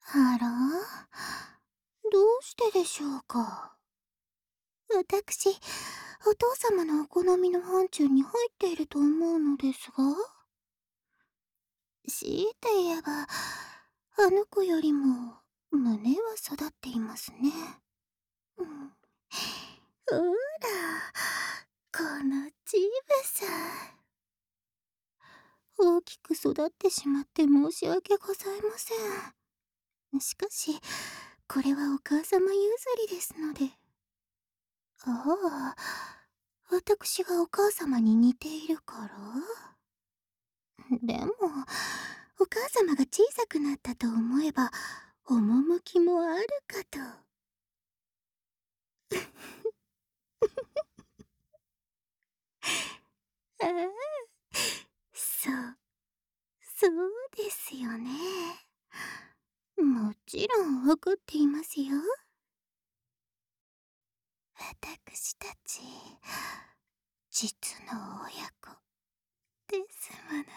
あら、どうしてでしょうか。私、お父様のお好みの範疇に入っていると思うのですが、強いて言えば、あの子よりも胸は育っていますね。うん、ほら、このチーブさ。大きく育ってしまって申し訳ございません。しかし、これはお母様譲りですので。ああ、私がお母様に似ているから？でも、お母様が小さくなったと思えば、趣もあるかと。ああ、そう、そうですよね。もちろんわかっていますよ。私たち、実の親子ですものね。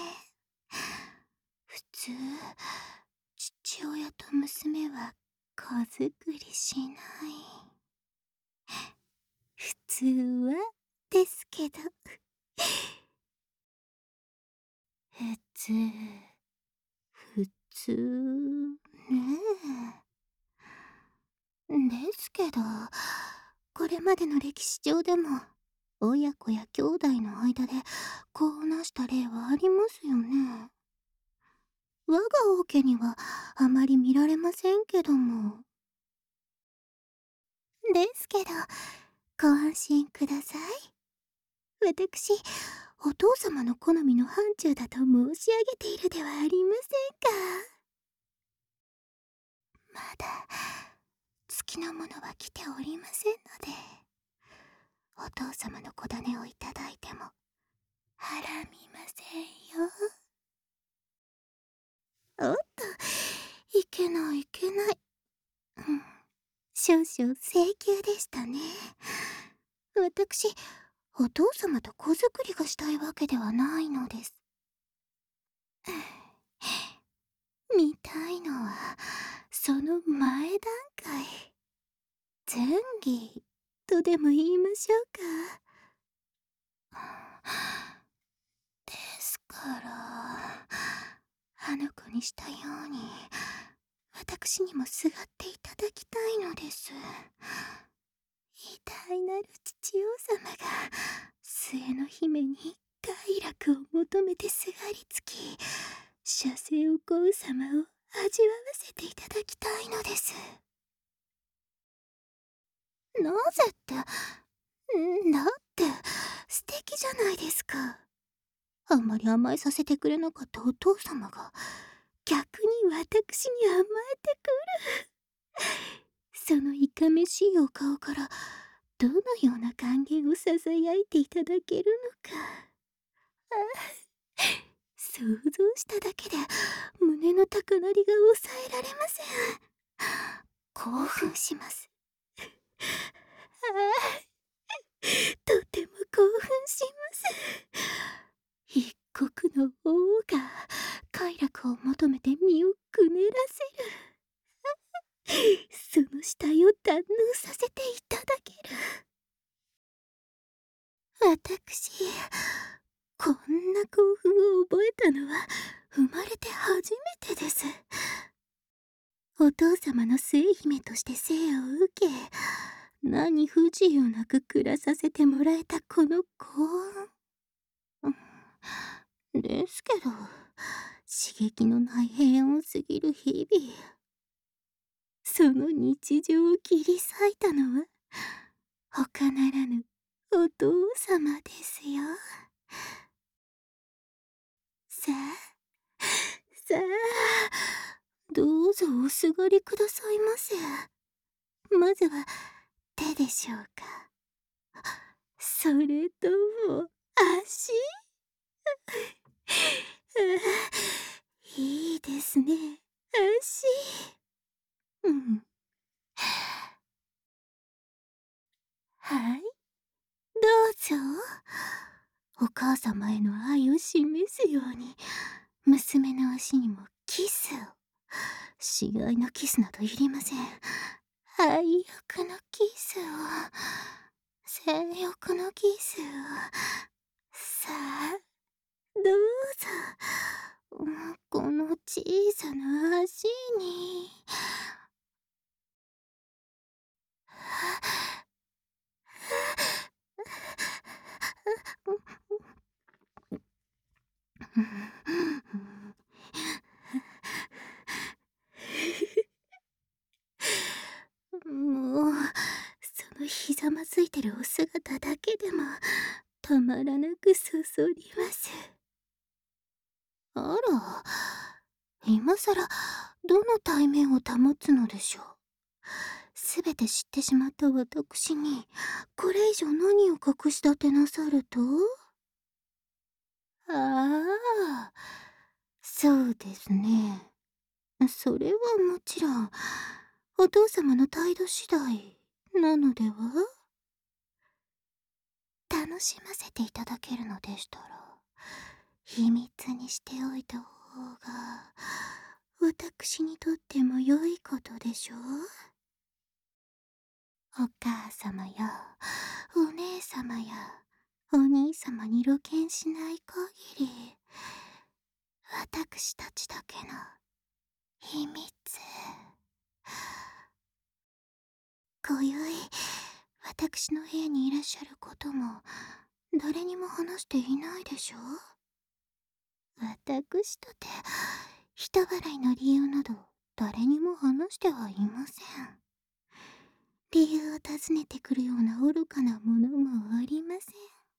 普通、父親と娘は子作りしない。普通はですけど。普通、普通ねえ。ですけど、これまでの歴史上でも、親子や兄弟の間で子をなした例はありますよね。我が王家にはあまり見られませんけども。ですけど、ご安心ください。私、お父様の好みの範疇だと申し上げているではありませんか。まだ、月のものは来ておりませんので、お父様の子種をいただいても、はらみませんよ。おっと、いけないいけない。うん、少々請求でしたね。私、お父様と子作りがしたいわけではないのです。見たいのは、その前段階。前儀とでも言いましょうか。ですから、あの子にしたように、私にもすがっていただきたいのです。偉大なる父王様が、末の姫に快楽を求めてすがりつき、射精をこう様を味わわせていただきたいのです。なぜって、だって素敵じゃないですか。あんまり甘えさせてくれなかったお父様が逆に私に甘えてくる。そのいかめしいお顔からどのような還元をささやいていただけるのか。想像しただけで胸の高鳴りが抑えられません。興奮します。とても興奮します。一国の王が快楽を求めて身をくねらせる。その死体を堪能させていただける。私、こんな興奮を覚えたのは生まれて初めてです。お父様の末姫として生を受け、何不自由なく暮らさせてもらえたこの幸運。ですけど、刺激のない平穏すぎる日々。その日常を切り裂いたのは、他ならぬお父様ですよ。さあ、さあ、どうぞおすがりくださいませ。まずは手でしょうか。それとも足。いいですね、足。うん。はい、どうぞ。お母様への愛を示すように、娘の足にもキスを。 死骸のキスなどいりません。愛欲のキスを、性欲のキスを、さあ、どうぞ、この小さな足に。もう、そのひざまずいてるお姿だけでもたまらなくそそります。あら、今さらどの体面を保つのでしょう。すべて知ってしまった私にこれ以上何を隠し立てなさると。ああ、そうですね。それはもちろんお父様の態度次第なのでは。楽しませていただけるのでしたら秘密にしておいた方が私にとっても良いことでしょう。お母様やお姉様やお兄様に露見しない限り私たちだけの秘密。今宵私の部屋にいらっしゃることも誰にも話していないでしょう。私とて人払いの理由など誰にも話してはいません。理由を尋ねてくるような愚かなものもありません。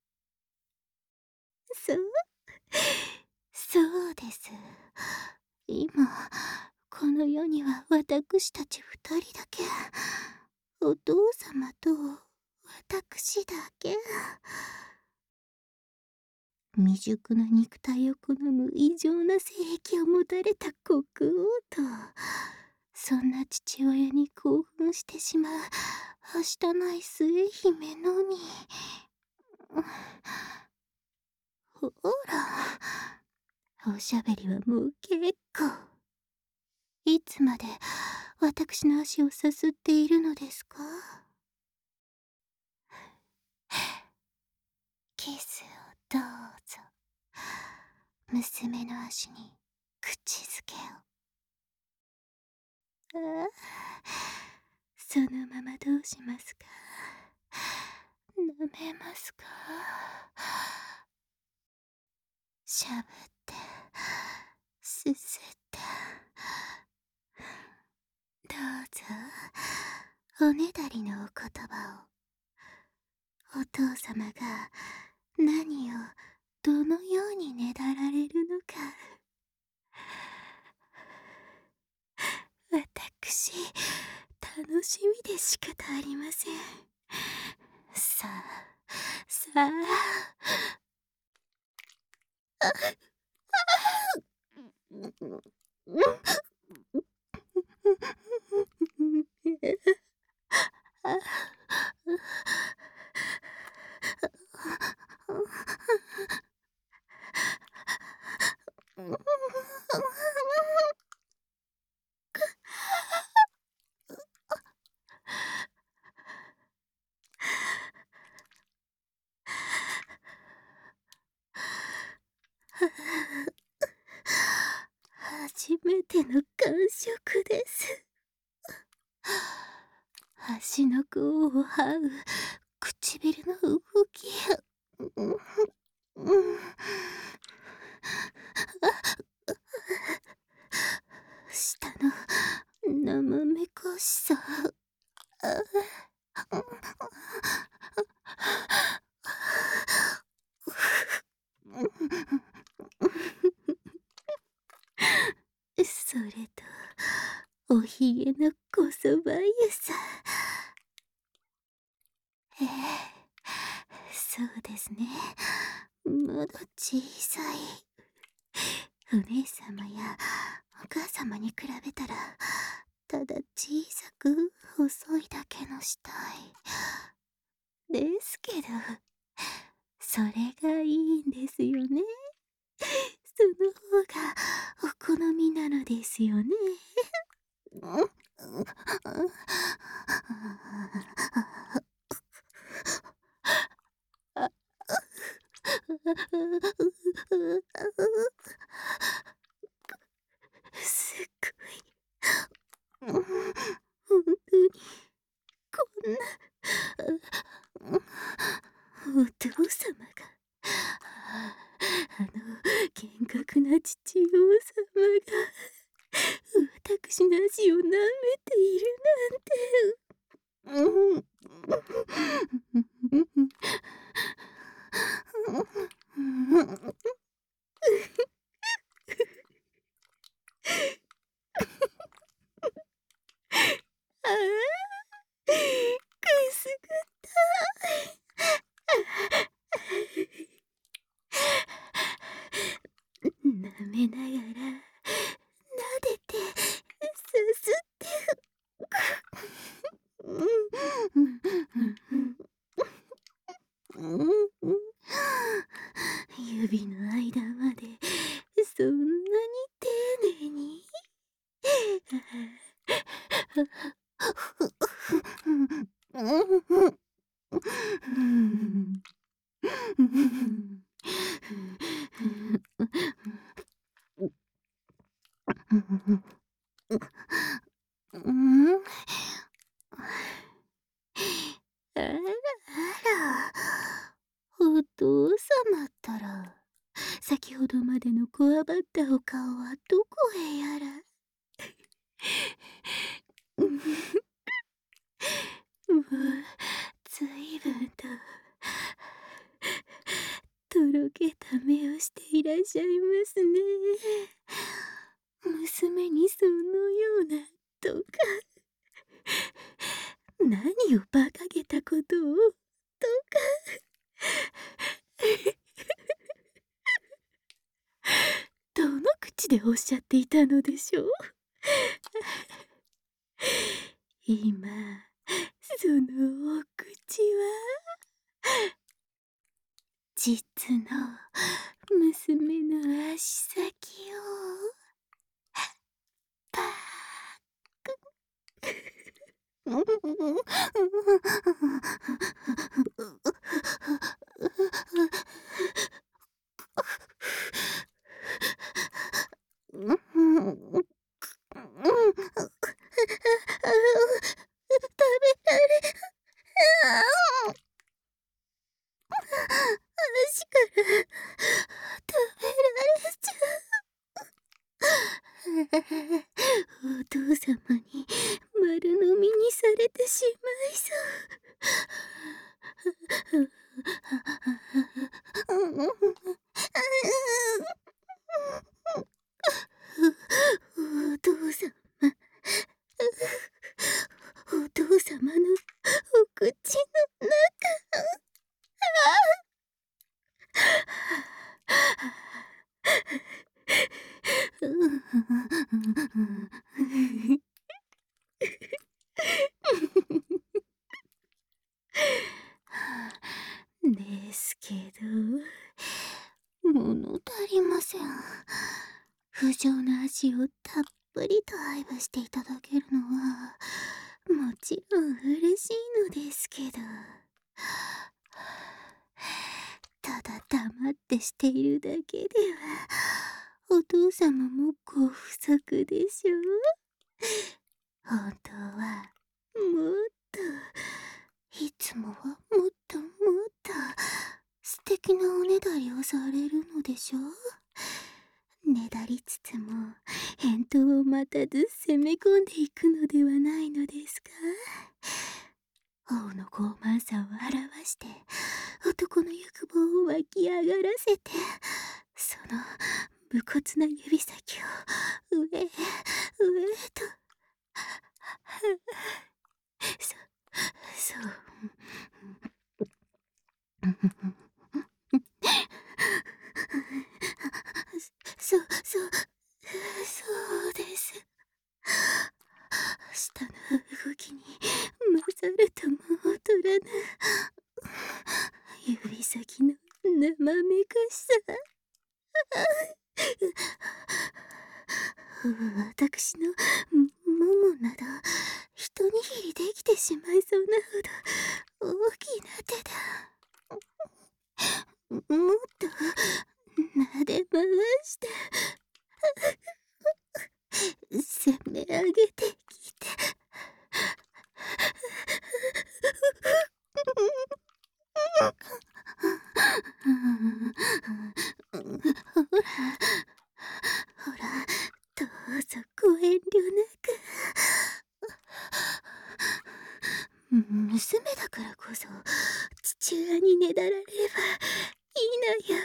そう、そうです。今この世には私たち二人だけ、お父様と私だけ。未熟な肉体を好む異常な性癖を持たれた国王と、そんな父親に興奮してしまうはしたない末姫のみ。ほら、おしゃべりはもう結構。いつまで私の足をさすっているのですか。キスをどうぞ。娘の足に口づけを。ああ、そのままどうしますか。舐めますか。しゃぶってすすってどうぞ。おねだりのお言葉を。お父様が何をどのようにねだられるのか私楽しみで仕方ありません。さあさあ。初めての感触です。足の甲を這う唇の動き。舌の生めかしさ。それとおひげのこそばゆさ。ええ、そうですね。まだ小さい。お姉様やお母様に比べたらただ小さく細いだけの死体ですけど、それがいいんですよね。その方がお好みなのですよね。 すごい。本当にこんなお父様が、厳格な父王様が私の足を舐めているなんて。ああ、くすぐった。舐めながら撫でてさすって指の間までそんなに丁寧に。あらあら、お父様ったら、先ほどまでのこわばったお顔はどこへやら。もうずいぶんととろけた目をしていらっしゃいますね。娘にそのようなとか、何を馬鹿げたことをとか。どの口でおっしゃっていたのでしょう。今そのお口は実の娘の足先をパー食べられ、足から食べられちゃう。お父様に丸飲みにされてしまいそう。お父様、お父様のお口の中。ですけど、物足りません。不浄な味をたっぷりと愛撫していただけるのはもちろん嬉しいのですけど、ただ黙ってしているだけではお父様もご不足でしょう。本当はもっと、いつもはもっともっと素敵なおねだりをされるのでしょう。ねだりつつも返答を待たず攻め込んでいくのではないのですか。王の傲慢さを表して男の欲望を湧き上がらせて、その無骨な指先を上へ上へとそうそうです。舌の動きに勝るとも劣らぬ指先の生めかしさ。私のももなど一握りできてしまいそうなほど大きな手だ。もっと撫で回して攻め上げてきて。ほらほら、どうぞご遠慮なく。娘だからこそ父親にねだられればいいのや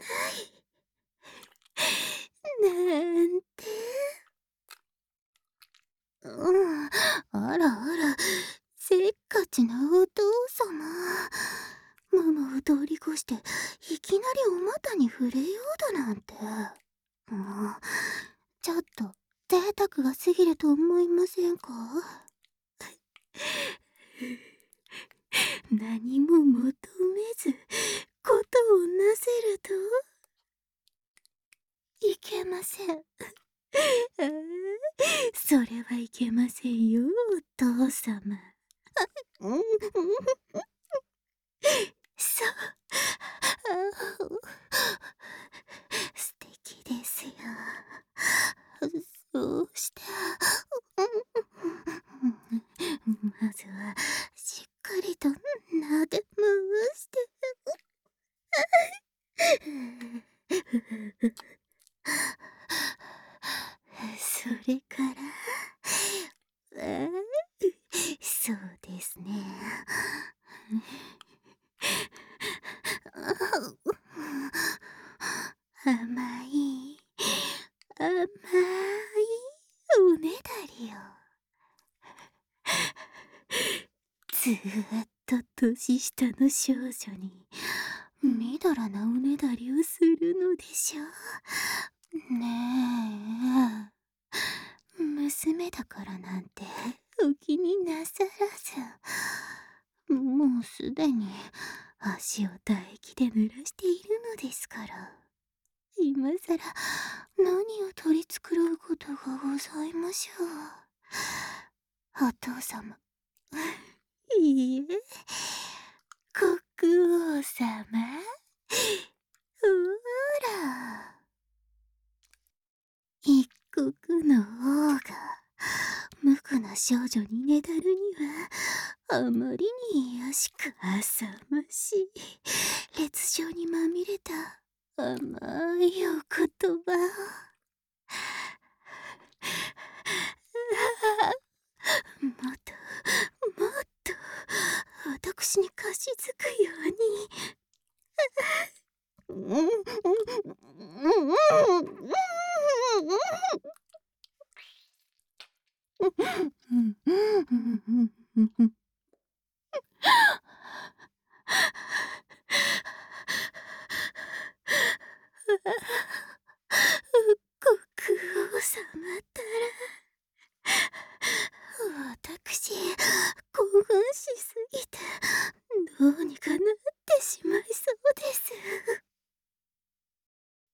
なんて。あらあら、せっかちなお父様。ママを通り越していきなりお股に触れようだなんて。ちょっと贅沢が過ぎると思いませんか？何も求めずことをなせるといけません。それはいけませんよ、お父様。そう。素敵ですよ。そうして。まずはしっかりと撫で回して。それからそうですね。甘いおねだりをずーっと年下の少女にみだらなおねだりをするのでしょう。ねえ、娘だからなんてお気になさらず、もうすでに足を唾液で濡らしているのですから、今さら何を取り繕うことがございましょう。お父様。いいえ、国王様。ほら、一国の王が無垢な少女にねだるにはあまりに卑しく浅ましい、烈情にまみれた甘いお言葉を。もっともっと私にかしずくように。